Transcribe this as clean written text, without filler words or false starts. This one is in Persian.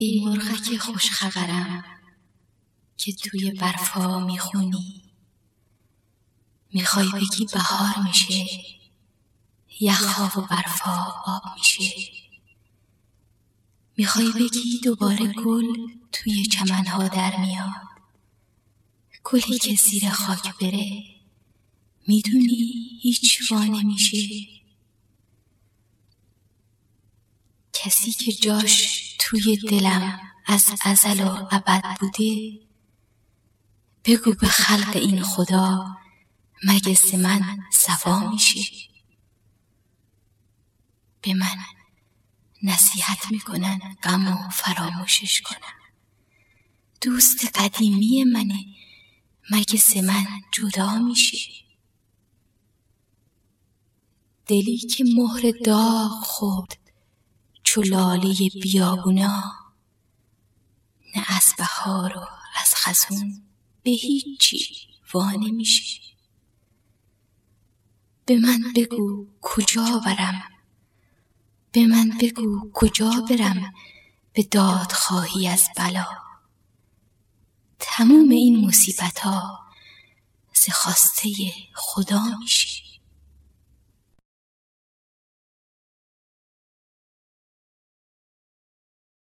ای مرغک خوشخبرم که توی برفا میخونی، میخوای بگی بهار میشه، یخها و برفا آب میشه. میخوای بگی دوباره گل توی چمنها در میاد، گلی که زیر خاک بره میدونی هیچ وا نمیشه. کسی که جاش توی دلم از ازل و ابد بوده، بگو به خلق این خدا مگه ز من صفا میشه. به من نصیحت میکنن غم و فراموشش کنم، دوست قدیمی منه مگه ز من جدا میشه. دلی که مهر داغ خورد چو لاله بیابونا، نه از بهار و از خزون به هیچی وا نمیشه. به من بگو کجا برم، به من بگو کجا برم به دادخواهی از بلا. تموم این مصیبت ها ز خواسته خدا میشه.